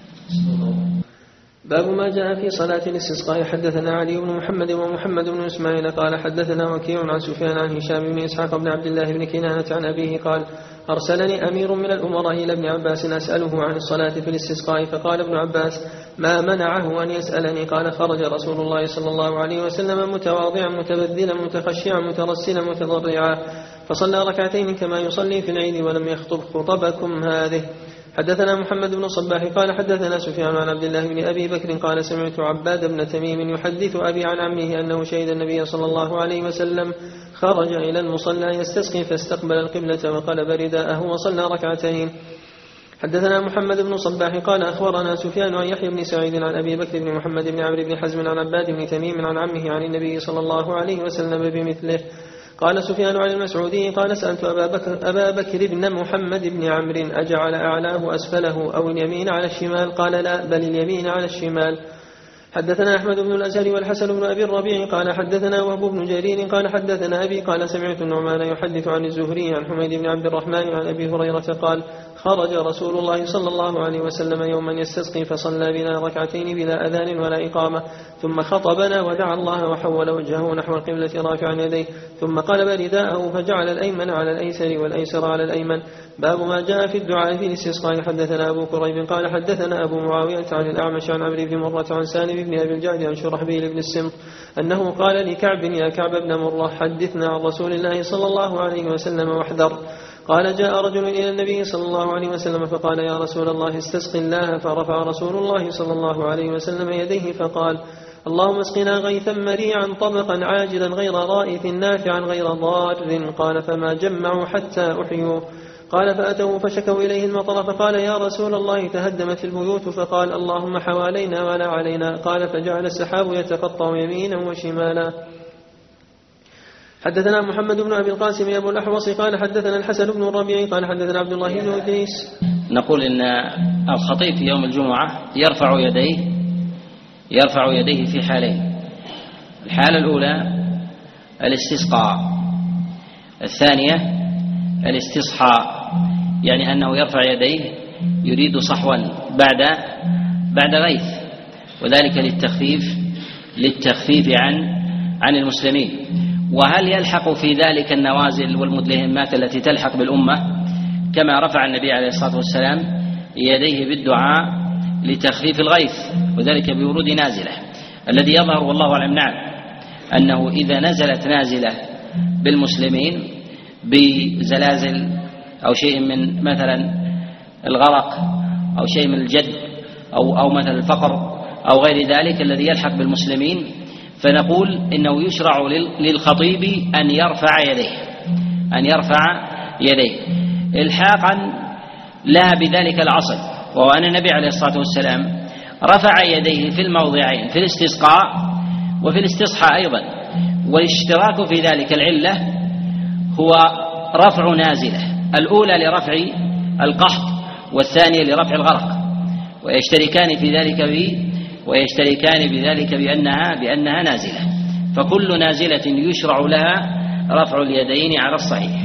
باب ما جاء في صلاة الاستسقاء. حدثنا علي بن محمد ومحمد بن إسماعيل قال حدثنا وكيع عن سفيان عن هشام بن إسحاق بن عبد الله بن كنانة عن أبيه قال أرسلني أمير من الأمراء إلى ابن عباس أسأله عن الصلاة في الاستسقاء، فقال ابن عباس ما منعه أن يسألني؟ قال خرج رسول الله صلى الله عليه وسلم متواضعا متبذلا متخشعا مترسلا متضرعا فصلى ركعتين كما يصلي في العيد ولم يخطب خطبكم هذه. حدثنا محمد بن صباح قال حدثنا سفيان عن عبد الله بن أبي بكر قال سمعت عباد بن تميم يحدث أبي عن عمه أنه شهد النبي صلى الله عليه وسلم خرج إلى المصلى يستسقي فاستقبل القبلة وقلب رداءه وصلى ركعتين. حدثنا محمد بن صباح قال أخبرنا سفيان عن يحيى بن سعيد عن أبي بكر بن محمد بن عمرو بن حزم عن عباد بن تميم عن عمه عن النبي صلى الله عليه وسلم بمثله. قال سفيان عن المسعودي قال سألت أبا بكر بن محمد بن عمرو أجعل أعلاه أسفله أو اليمين على الشمال؟ قال لا بل اليمين على الشمال. حدثنا أحمد بن الأزهر والحسن بن أبي الربيع قال حدثنا وهب بن جرير قال حدثنا أبي قال سمعت النعمان يحدث عن الزهري عن حميد بن عبد الرحمن عن أبي هريرة قال خرج رسول الله صلى الله عليه وسلم يوما يستسقي فصلى بنا ركعتين بلا أذان ولا إقامة ثم خطبنا ودعا الله وحول وجهه نحو القبلة رافعا يديه ثم قلب رداءه فجعل الأيمن على الأيسر والأيسر على الأيمن. باب ما جاء في الدعاء في الاستسقاء. حدثنا أبو كريب قال حدثنا أبو معاوية عن الأعمش عن عمرو بن مرة عن سالم بن أبي الجعد عن شرحبيل بن السمط أنه قال لكعب يا كعب بن مرة حدثنا عن رسول الله صلى الله عليه وسلم واحذر. قال جاء رجل إلى النبي صلى الله عليه وسلم فقال يا رسول الله استسق الله، فرفع رسول الله صلى الله عليه وسلم يديه فقال اللهم اسقنا غيثا مريعا طبقا عاجلا غير رائث نافعا غير ضار. قال فما جمعوا حتى أحيوا. قال فأتوا فشكوا إليه المطر فقال يا رسول الله تهدمت البيوت، فقال اللهم حوالينا ولا علينا. قال فجعل السحاب يتقطع يمينا وشمالا. حدثنا محمد بن أبي القاسم أبو الأحوص قال حدثنا الحسن بن الربيع قال حدثنا عبد الله بن إدريس. نقول إن الخطيب في يوم الجمعة يرفع يديه في حالين: الحالة الأولى الاستسقاء، الثانية الاستصحاء، يعني أنه يرفع يديه يريد صحوا بعد غيث، وذلك للتخفيف عن المسلمين. وهل يلحق في ذلك النوازل والمدلهمات التي تلحق بالأمة كما رفع النبي عليه الصلاة والسلام يديه بالدعاء لتخفيف الغيث، وذلك بورود نازلة؟ الذي يظهر والله أعلم أنه إذا نزلت نازلة بالمسلمين بزلازل أو شيء من مثلا الغرق أو شيء من الجد أو مثلا الفقر أو غير ذلك الذي يلحق بالمسلمين، فنقول إنه يشرع للخطيب أن يرفع يديه إلحاقا لها بذلك العصر، وهو أن النبي عليه الصلاة والسلام رفع يديه في الموضعين، في الاستسقاء وفي الاستصحاء أيضا. والاشتراك في ذلك العلة هو رفع نازلة، الأولى لرفع القحط والثانية لرفع الغرق، ويشتركان بذلك بأنها نازلة، فكل نازلة يشرع لها رفع اليدين على الصحيح.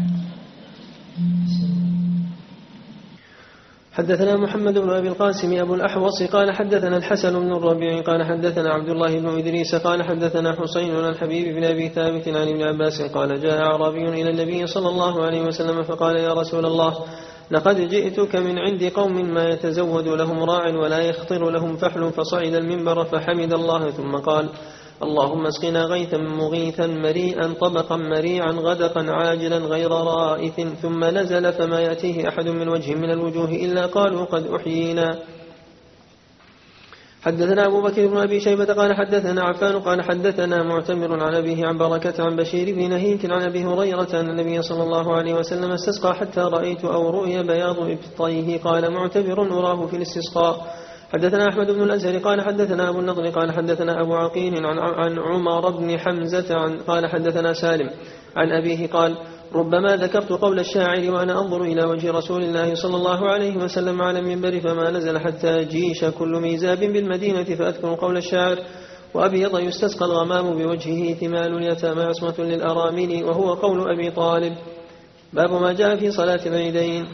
حدثنا محمد بن أبي القاسم أبو الأحوص قال حدثنا الحسن بن الربيع قال حدثنا عبد الله بن إدريس قال حدثنا حسين عن الحبيب بن أبي ثابت عن ابن عباس قال جاء أعرابي إلى النبي صلى الله عليه وسلم فقال يا رسول الله لقد جئتك من عند قوم ما يتزود لهم راع ولا يخطر لهم فحل، فصعد المنبر فحمد الله ثم قال اللهم اسقنا غيثا مغيثا مريئا طبقا مريعا غدقا عاجلا غير رائث، ثم نزل فما يأتيه أحد من وجه من الوجوه إلا قالوا قد أحيينا. حدثنا أبو بكر بن أبي شيبة قال حدثنا عفان قال حدثنا معتمر عن أبيه عن بركة عن بشير بن نهيك عن أبي هريرة أن النبي صلى الله عليه وسلم استسقى حتى رأيت أو رؤي بياض إبطيه. قال معتمر أراه في الاستسقاء حدثنا أحمد بن الأزهر قال حدثنا أبو النضر قال حدثنا أبو عقيل عن عمر بن حمزة قال حدثنا سالم عن أبيه قال ربما ذكرت قول الشاعر وأنا أنظر إلى وجه رسول الله صلى الله عليه وسلم على المنبر فما نزل حتى جيش كل ميزاب بالمدينة فأذكر قول الشاعر وأبيض يستسقى الغمام بوجهه ثمال اليتامى عصمة للأرامل وهو قول أبي طالب. باب ما جاء في صلاة العيدين.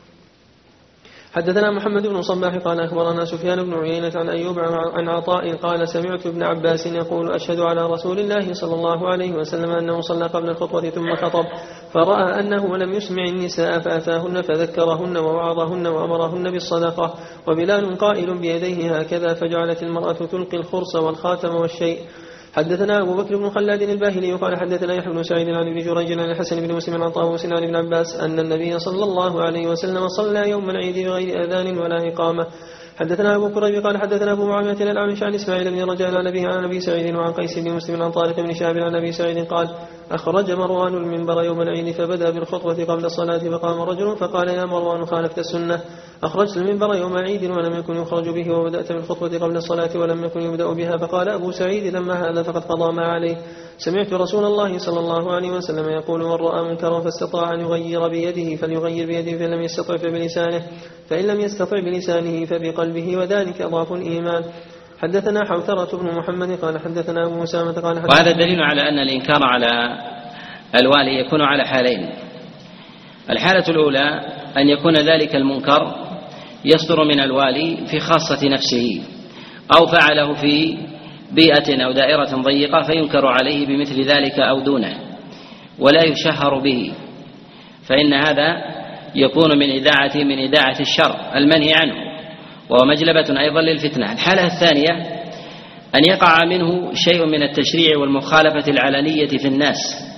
حدثنا محمد بن صباح قال أخبرنا سفيان بن عيينة عن أيوب عن عطاء قال سمعت ابن عباس يقول أشهد على رسول الله صلى الله عليه وسلم أنه صلى قبل الخطبة ثم خطب فرأى أنه لم يسمع النساء فأتاهن فذكرهن ووعظهن وأمرهن بالصدقة وبلال قائل بيديه هكذا فجعلت المرأة تلقي الخرص والخاتم والشيء. حدثنا أبو بكر بن خلاد الباهلي قال حدثنا يحيى بن سعيد عن ابن جريج عن الحسن بن مسلم عن طاووس عن ابن عباس أن النبي صلى الله عليه وسلم صلى يوم العيد بغير أذان ولا إقامة. حدثنا أبو كريب قال حدثنا أبو معاوية الأعمش عن إسماعيل بن رجاء عن أبيه عن أبي سعيد وعن قيس بن مسلم عن طارق بن شهاب عن أبي سعيد قال أخرج مروان المنبر يوم العيد فبدأ بالخطبة قبل الصلاة فقام رجل فقال يا مروان خالفت السنة أخرجت المنبر يوم عيد ولم يكن يخرج به وبدأت بالخطبة قبل الصلاة ولم يكن يبدأ بها فقال أبو سعيد لما هذا فقد قضى ما عليه سمعت رسول الله صلى الله عليه وسلم يقول من رأى منكرا فاستطاع أن يغير بيده فليغير بيده فإن لم يستطع فبلسانه فإن لم يستطع بلسانه فبقلبه وذلك أضعف الإيمان. حدثنا حوثرة بن محمد قال حدثنا أبو أسامة قال وهذا دليل على أن الإنكار على الوالي يكون على حالين. الحالة الأولى أن يكون ذلك المنكر يصدر من الوالي في خاصة نفسه أو فعله في بيئة أو دائرة ضيقة فينكر عليه بمثل ذلك أو دونه ولا يشهر به فإن هذا يكون من إذاعة الشر المنهي عنه وهو مجلبة أيضا للفتنة. الحالة الثانية أن يقع منه شيء من التشريع والمخالفة العلنية في الناس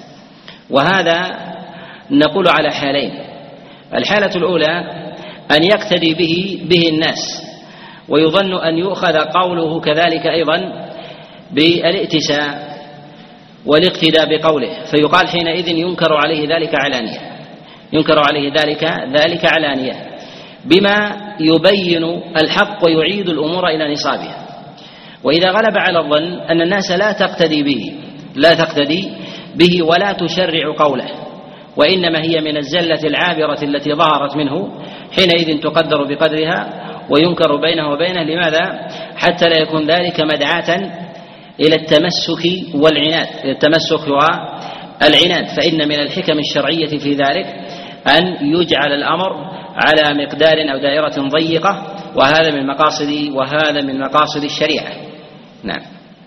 وهذا نقول على حالين. الحالة الأولى أن يقتدي به الناس ويظن أن يؤخذ قوله كذلك أيضا بالائتساء والاقتداء بقوله فيقال حينئذ ينكر عليه ذلك علانية بما يبين الحق ويعيد الأمور إلى نصابها. وإذا غلب على الظن أن الناس لا تقتدي به ولا تشرع قوله وإنما هي من الزلة العابرة التي ظهرت منه حينئذ تقدر بقدرها وينكر بينه وبينه. لماذا؟ حتى لا يكون ذلك مدعاة إلى التمسك والعناد فإن من الحكم الشرعية في ذلك أن يجعل الأمر على مقدار أو دائرة ضيقة وهذا من مقاصد الشريعة. نعم.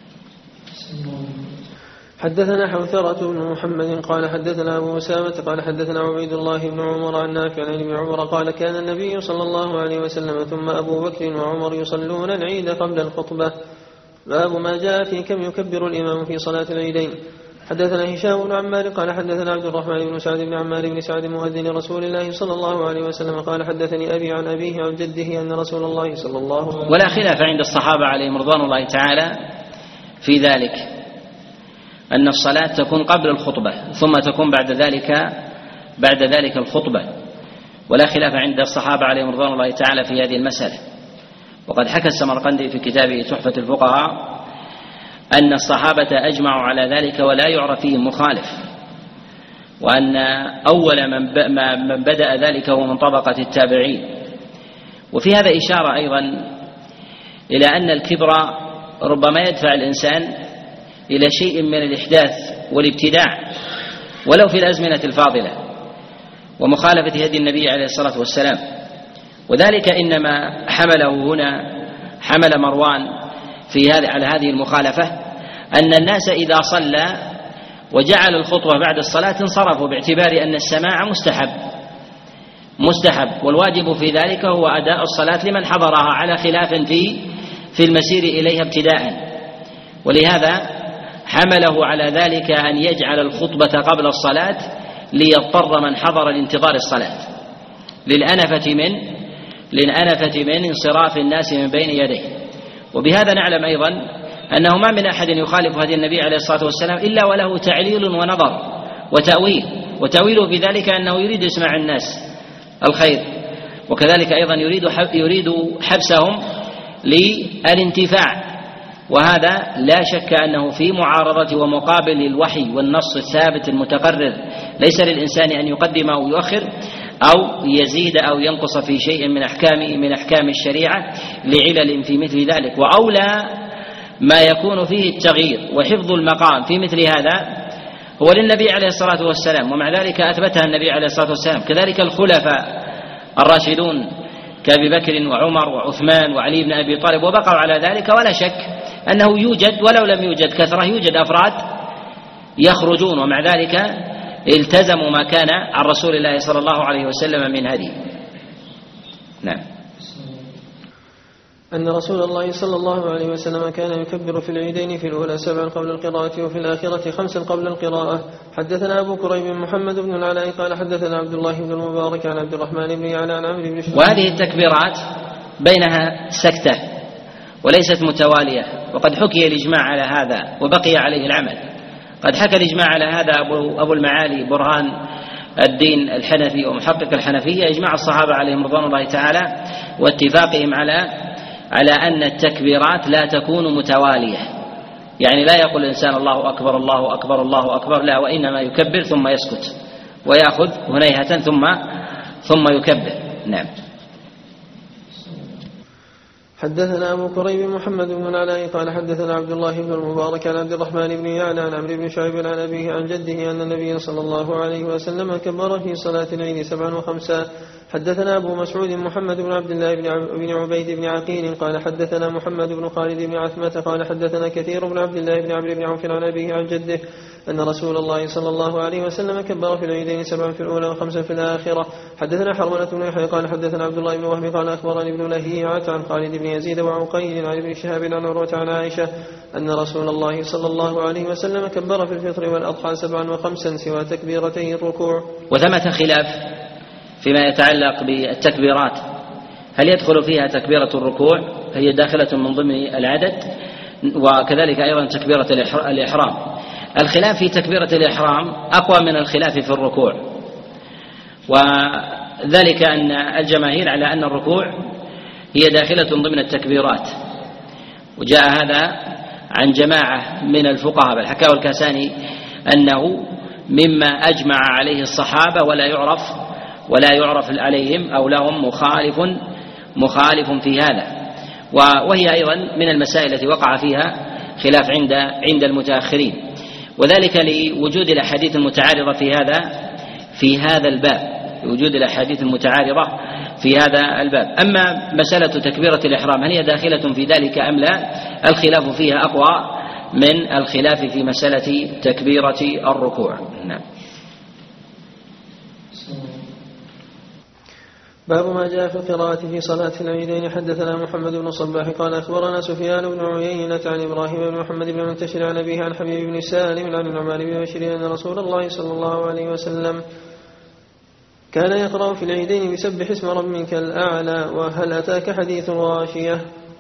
حدثنا حوثرة بن محمد قال حدثنا أبو أسامة قال حدثنا عبيد الله بن عمر عن نافع عن ابن عمر قال كان النبي صلى الله عليه وسلم ثم أبو بكر وعمر يصلون العيد قبل الخطبة. باب ما جاء في كم يكبر الإمام في صلاة العيدين. حدثنا هشام بن عمار قال حدثنا عبد الرحمن بن سعد بن عمار بن سعد مؤذن رسول الله صلى الله عليه وسلم قال حدثني أبي عن أبيه عن جده أن رسول الله صلى الله عليه وسلم. ولا خلاف عند الصحابة عليهم رضوان الله تعالى في ذلك أن الصلاة تكون قبل الخطبة ثم تكون بعد ذلك الخطبة ولا خلاف عند الصحابة عليهم رضوان الله تعالى في هذه المسألة. وقد حكى السمرقندي في كتابه تحفة الفقهاء أن الصحابة أجمعوا على ذلك ولا يعرف فيهم مخالف وأن أول من بدأ ذلك هو من طبقة التابعين. وفي هذا إشارة أيضا إلى أن الكبر ربما يدفع الإنسان إلى شيء من الإحداث والابتداع ولو في الأزمنة الفاضلة ومخالفة هدي النبي عليه الصلاة والسلام. وذلك إنما حمل مروان على هذه المخالفة أن الناس إذا صلى وجعل الخطبة بعد الصلاة انصرفوا باعتبار أن السماع مستحب والواجب في ذلك هو أداء الصلاة لمن حضرها على خلاف في المسير إليها ابتداء. ولهذا حمله على ذلك أن يجعل الخطبة قبل الصلاة ليضطر من حضر لانتظار الصلاة للأنفة من انصراف الناس من بين يديه. وبهذا نعلم أيضا أنه ما من أحد يخالف هدي النبي عليه الصلاة والسلام إلا وله تعليل ونظر وتأويله في ذلك أنه يريد إسماع الناس الخير وكذلك أيضا يريد حبسهم للانتفاع، وهذا لا شك أنه في معارضة ومقابل الوحي والنص الثابت المتقرر. ليس للإنسان أن يقدم أو يؤخر أو يزيد أو ينقص في شيء من أحكام الشريعة لعلل في مثل ذلك، وأولى ما يكون فيه التغيير وحفظ المقام في مثل هذا هو للنبي عليه الصلاة والسلام، ومع ذلك أثبتها النبي عليه الصلاة والسلام. كذلك الخلفاء الراشدون كأبي بكر وعمر وعثمان وعلي بن أبي طالب وبقوا على ذلك، ولا شك أنه يوجد ولو لم يوجد كثرة يوجد أفراد يخرجون، ومع ذلك التزموا ما كان عن رسول الله صلى الله عليه وسلم من هدي. نعم. أن رسول الله صلى الله عليه وسلم كان يكبر في العيدين في الأولى 7 قبل القراءة وفي الآخرة 5 قبل القراءة. حدثنا أبو كريب محمد بن العلاء قال حدثنا عبد الله بن المبارك عن عبد الرحمن بن يعلى عن عمرو بن شعيب. وهذه التكبيرات بينها سكتة وليست متوالية، وقد حكي الإجماع على هذا وبقي عليه العمل. قد حكى الإجماع على هذا أبو المعالي برهان الدين الحنفي ومحقق الحنفية، إجماع الصحابة عليهم رضوان الله تعالى واتفاقهم على أن التكبيرات لا تكون متوالية، يعني لا يقول الإنسان الله أكبر الله أكبر الله أكبر، لا، وإنما يكبر ثم يسكت ويأخذ هنيهة ثم يكبر. نعم. حدثنا أبو كريب محمد بن العلاء قال حدثنا عبد الله بن المبارك عن عبد الرحمن بن يعلى عن عمرو بن شعيب عن أبيه عن جده أن النبي صلى الله عليه وسلم كبر في صلاة العيد 7 و5. حدثنا أبو مسعود محمد بن عبد الله بن عبيد بن عقيل قال حدثنا محمد بن خالد بن عثمة قال حدثنا كثير بن عبد الله بن عمرو بن عوف عن أبيه عن جده أن رسول الله صلى الله عليه وسلم كبر في العيدين 7 في الأولى و5 في الآخرة. حدثنا حرملة بن يحيى قال حدثنا عبد الله بن وهب قال أخبرني ابن لهيعة عن خالد بن يزيد وعقيل عن ابن شهاب عن عروة عن عائشة أن رسول الله صلى الله عليه وسلم كبر في الفطر والأضحى 7 و5 سوى تكبيرتي الركوع. وثمة خلاف فيما يتعلق بالتكبيرات، هل يدخل فيها تكبيرة الركوع فهي داخلة من ضمن العدد، وكذلك أيضا تكبيرة الإحرام. الخلاف في تكبيرة الإحرام أقوى من الخلاف في الركوع، وذلك أن الجماهير على أن الركوع هي داخلة ضمن التكبيرات، وجاء هذا عن جماعة من الفقهاء، بل حكاه الكاساني أنه مما أجمع عليه الصحابة ولا يعرف عليهم أو لهم مخالف في هذا، وهي أيضا من المسائل التي وقع فيها خلاف عند المتأخرين، وذلك لوجود الأحاديث المتعارضة في هذا الباب، وجود الأحاديث المتعارضة في هذا الباب. أما مسألة تكبيرة الإحرام هل هي داخلة في ذلك أم لا، الخلاف فيها أقوى من الخلاف في مسألة تكبيرة الركوع. نعم. باب ما جاء في القراءة في صلاة العيدين. حدثنا محمد بن صباح قال أخبرنا سفيان بن عيينة عن إبراهيم بن محمد بن منتشر عن أبيه عن حبيب بن سالم عن النعمان بن بشير أن رسول الله صلى الله عليه وسلم كان يقرأ في العيدين بسبح اسم ربك الأعلى وهل أتاك حديث الغاشية.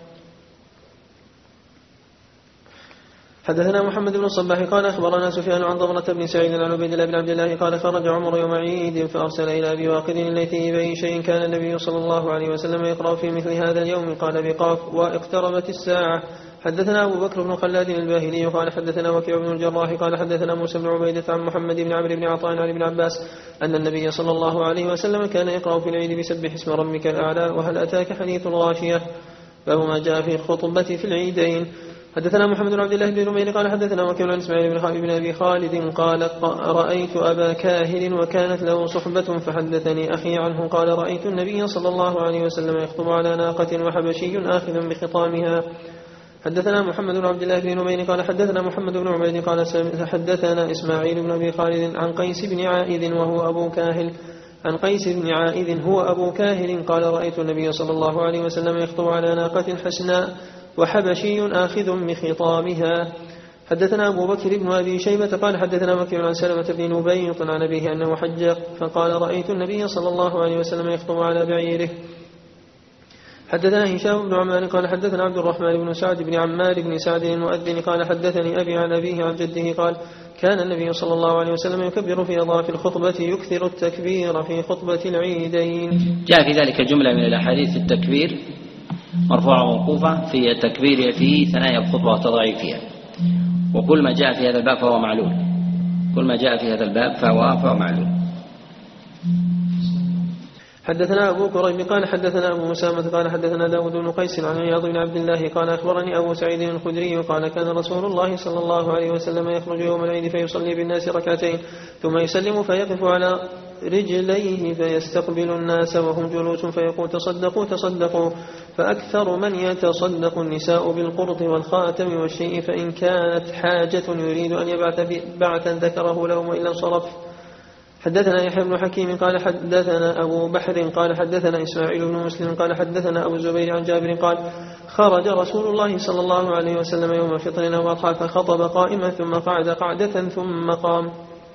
حدثنا محمد بن الصباح قال أخبرنا سفيان عن ضمرة بن سعيد عن عبيد الله بن عبد الله قال خرج عمر يوم عيد فأرسل إلى أبي واقد الليثي بأي شيء كان النبي صلى الله عليه وسلم يقرأ في مثل هذا اليوم قال بقاف واقتربت الساعة. حدثنا أبو بكر بن خلاد الباهلي قال حدثنا وكيع بن الجراح قال حدثنا موسى بن عبيدة عن محمد بن عمرو بن عطاء عن ابن عباس أن النبي صلى الله عليه وسلم كان يقرأ في العيد بسبح اسم ربك الأعلى وهل أتاك حديث الغاشية. باب ما جاء في الخطبة في العيدين. حدثنا محمد بن عبد الله بن نمير قال حدثنا وكيع عن اسماعيل بن أبي خالد قال رأيت أبا كاهل وكانت له صحبة فحدثني أخي عنه قال رأيت النبي صلى الله عليه وسلم يخطب على ناقة وحبشي آخذ بخطامها. حدثنا محمد بن عبد الله بن نمير قال حدثنا محمد بن عبيد قال حدثنا إسماعيل بن أبي خالد عن قيس بن عائذ وهو أبو كاهل عن قيس بن عائذ هو أبو كاهل قال رأيت النبي صلى الله عليه وسلم يخطب على ناقة حسناء وحبشي آخذ بخطامها. حدثنا أبو بكر بن أبي شيبة قال حدثنا وكيع عن سلمة بن نبيط عن أبيه أنه حج فقال رأيت النبي صلى الله عليه وسلم يخطب على بعيره. حدثنا هشام بن عمار قال حدثنا عبد الرحمن بن سعد بن عمار بن سعد المؤذن قال حدثني أبي عن أبيه عن جده قال كان النبي صلى الله عليه وسلم يكبر في أضعاف الخطبة يكثر التكبير في خطبة العيدين. جاء في ذلك جملة من الأحاديث التكبير مرفوعة وموقوفة في التكبير في ثنايا الخطبة والتضعيف فيها. وكل ما جاء في هذا الباب فهو معلول، كل ما جاء في هذا الباب فهو معلول. حدثنا أبو كريب قال حدثنا أبو مسامة قال حدثنا داود بن قيس عن عياض بن عبد الله قال أخبرني أبو سعيد الخدري قال كان رسول الله صلى الله عليه وسلم يخرج يوم العيد فيصلي بالناس ركعتين ثم يسلم فيقف على رجليه فيستقبل الناس وهم جلوس فيقول تصدقوا تصدقوا، فأكثر من يتصدق النساء بالقرط والخاتم والشيء، فإن كانت حاجة يريد أن يبعث بعثا ذكره لهم وإلا انصرف. حدثنا يحيى بن حكيم قال حدثنا أبو بحر قال حدثنا إسماعيل بن مسلم قال حدثنا أبو الزبير عن جابر قال خرج رسول الله صلى الله عليه وسلم يوم فطر أو أضحى فخطب قائما ثم قعد قعدة ثم قام.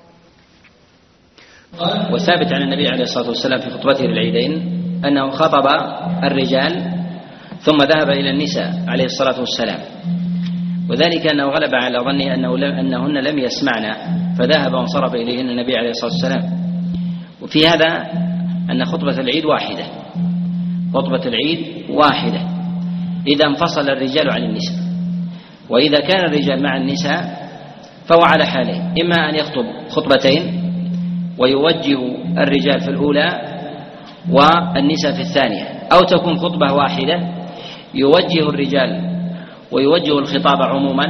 والثابت عن النبي عليه الصلاة والسلام في خطبته للعيدين أنه خطب الرجال ثم ذهب إلى النساء عليه الصلاة والسلام، وذلك أنه غلب على ظني أنهن لم يسمعن فذهب وانصرف إليهن النبي عليه الصلاة والسلام. وفي هذا أن خطبة العيد واحدة، خطبة العيد واحدة إذا انفصل الرجال عن النساء، وإذا كان الرجال مع النساء فهو على حالين، إما أن يخطب خطبتين ويوجه الرجال في الأولى والنساء في الثانية، أو تكون خطبة واحدة يوجه الرجال ويوجه الخطاب عموما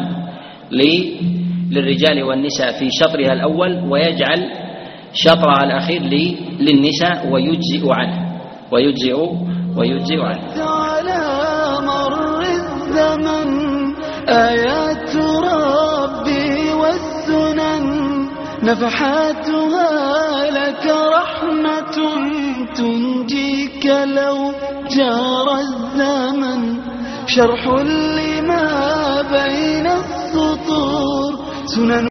للرجال والنساء في شطرها الأول، ويجعل شطرها الأخير للنساء ويجزئ عنه. على مر الزمن آيات ربي والسنن نفحاتها لك رحمة تنجيك لو جار الزمن، شرح لما بين السطور سنن